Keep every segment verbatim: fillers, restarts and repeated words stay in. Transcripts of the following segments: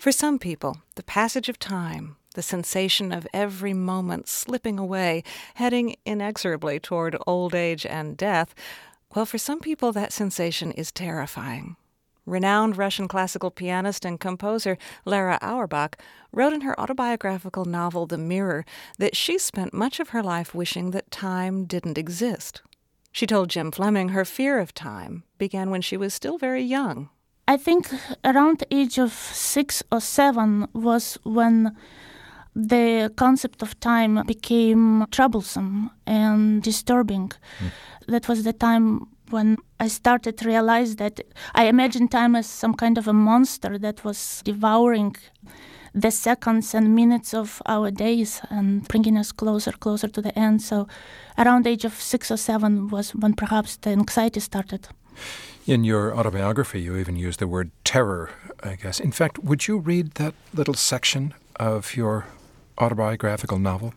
For some people, the passage of time, the sensation of every moment slipping away, heading inexorably toward old age and death, well, for some people that sensation is terrifying. Renowned Russian classical pianist and composer Lara Auerbach wrote in her autobiographical novel The Mirror that she spent much of her life wishing that time didn't exist. She told Jim Fleming her fear of time began when she was still very young. I think around the age of six or seven was when the concept of time became troublesome and disturbing. Mm. That was the time when I started to realize that I imagined time as some kind of a monster that was devouring the seconds and minutes of our days and bringing us closer, closer to the end. So around the age of six or seven was when perhaps the anxiety started. In your autobiography, you even use the word terror, I guess. In fact, would you read that little section of your autobiographical novel?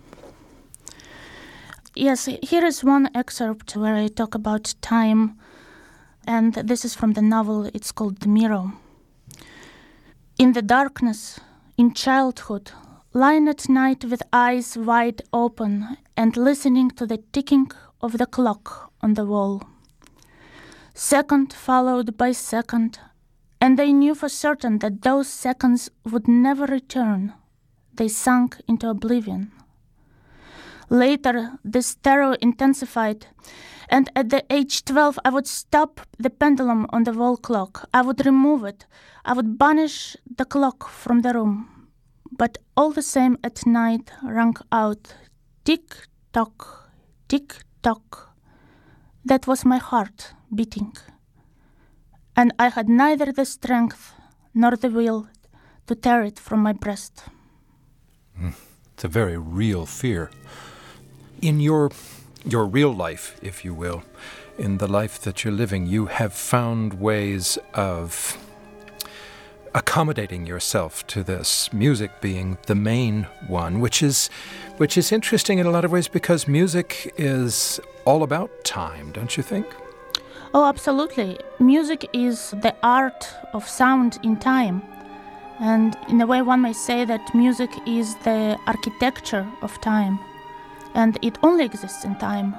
Yes, here is one excerpt where I talk about time, and this is from the novel. It's called The Mirror. In the darkness, in childhood, lying at night with eyes wide open and listening to the ticking of the clock on the wall. Second followed by second, and they knew for certain that those seconds would never return. They sank into oblivion. Later, this terror intensified, and at the age twelve, I would stop the pendulum on the wall clock. I would remove it. I would banish the clock from the room. But all the same at night rang out, tick-tock, tick-tock. That was my heart beating. And I had neither the strength nor the will to tear it from my breast. Mm, it's a very real fear. In your your real life, if you will, in the life that you're living, you have found ways of accommodating yourself to this, music being the main one, which is which is interesting in a lot of ways because music is all about time, don't you think? Oh, absolutely. Music is the art of sound in time. And in a way, one may say that music is the architecture of time. And it only exists in time.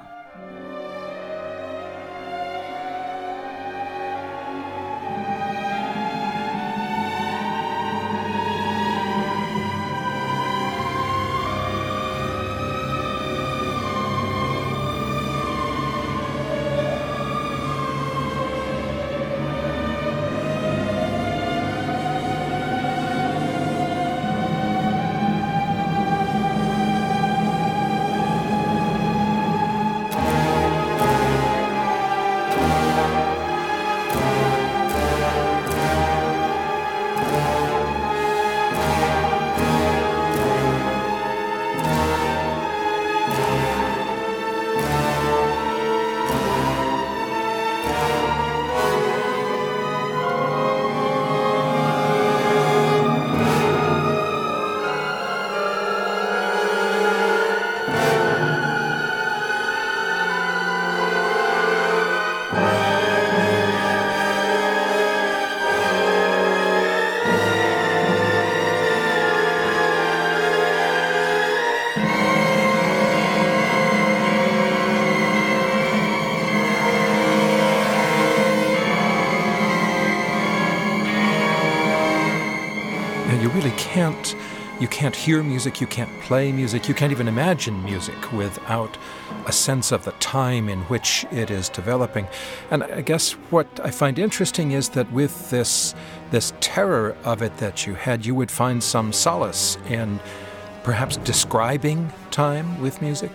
You really can't, you can't hear music, you can't play music, you can't even imagine music without a sense of the time in which it is developing. And I guess what I find interesting is that with this, this terror of it that you had, you would find some solace in perhaps describing time with music?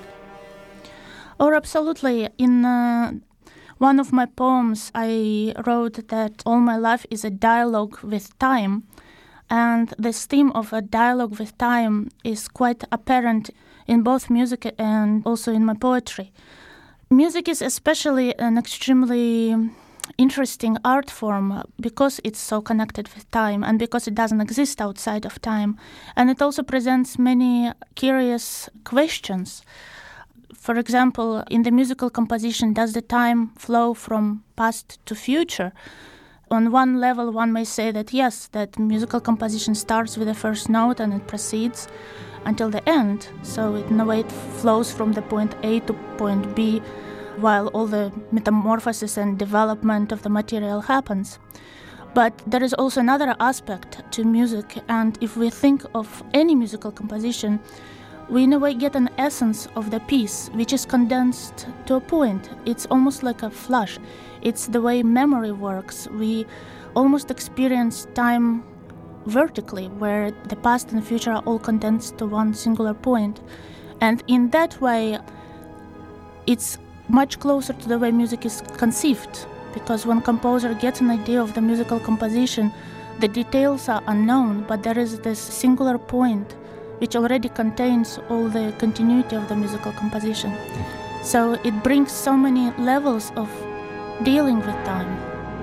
Oh, absolutely. In uh, one of my poems, I wrote that all my life is a dialogue with time. And this theme of a dialogue with time is quite apparent in both music and also in my poetry. Music is especially an extremely interesting art form because it's so connected with time and because it doesn't exist outside of time. And it also presents many curious questions. For example, in the musical composition, does the time flow from past to future? on one level, one may say that yes, that musical composition starts with the first note and it proceeds until the end. So it, in a way, it flows from the point A to point B, while all the metamorphosis and development of the material happens. But there is also another aspect to music, and if we think of any musical composition, we in a way get an essence of the piece, which is condensed to a point. It's almost like a flash. It's the way memory works. We almost experience time vertically, where the past and the future are all condensed to one singular point. And in that way, it's much closer to the way music is conceived, because when a composer gets an idea of the musical composition, the details are unknown, but there is this singular point which already contains all the continuity of the musical composition. So it brings so many levels of dealing with time.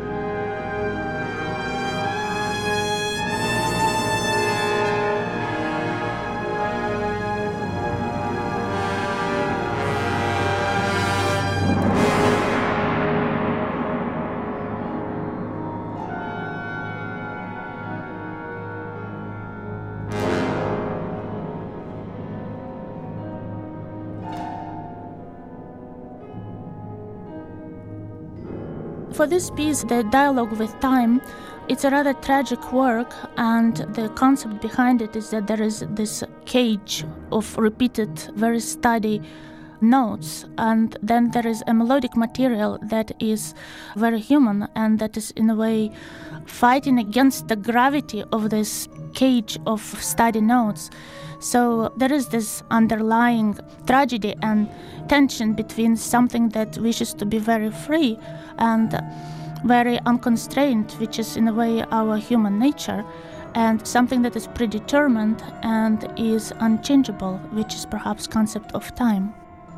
For this piece, the dialogue with time, it's a rather tragic work, and the concept behind it is that there is this cage of repeated, very steady notes, and then there is a melodic material that is very human and that is in a way fighting against the gravity of this cage of steady notes. So there is this underlying tragedy and tension between something that wishes to be very free and very unconstrained, which is in a way our human nature, and something that is predetermined and is unchangeable, which is perhaps concept of time.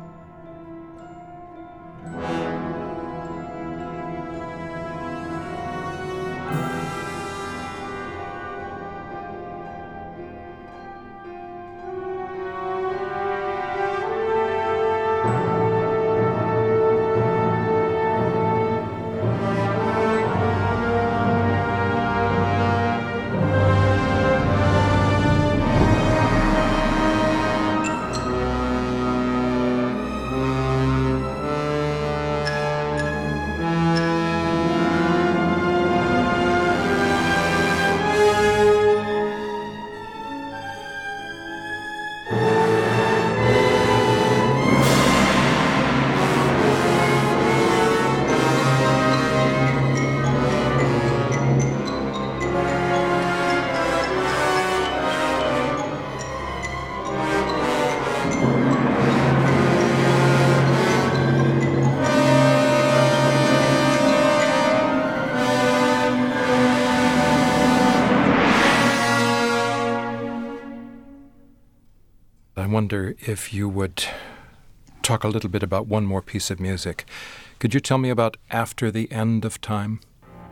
I wonder if you would talk a little bit about one more piece of music. Could you tell me about After the End of Time?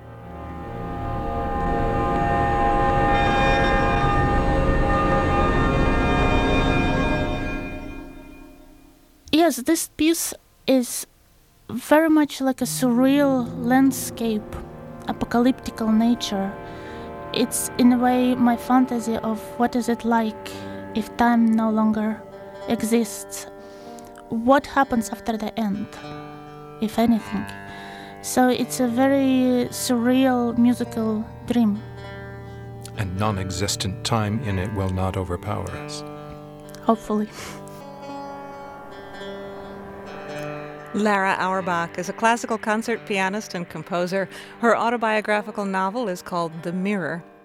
Yes, this piece is very much like a surreal landscape, apocalyptical nature. It's in a way my fantasy of what is it like if time no longer exists. What happens after the end, if anything? So it's a very surreal musical dream. And non-existent time in it will not overpower us. Hopefully. Lara Auerbach is a classical concert pianist and composer. Her autobiographical novel is called The Mirror.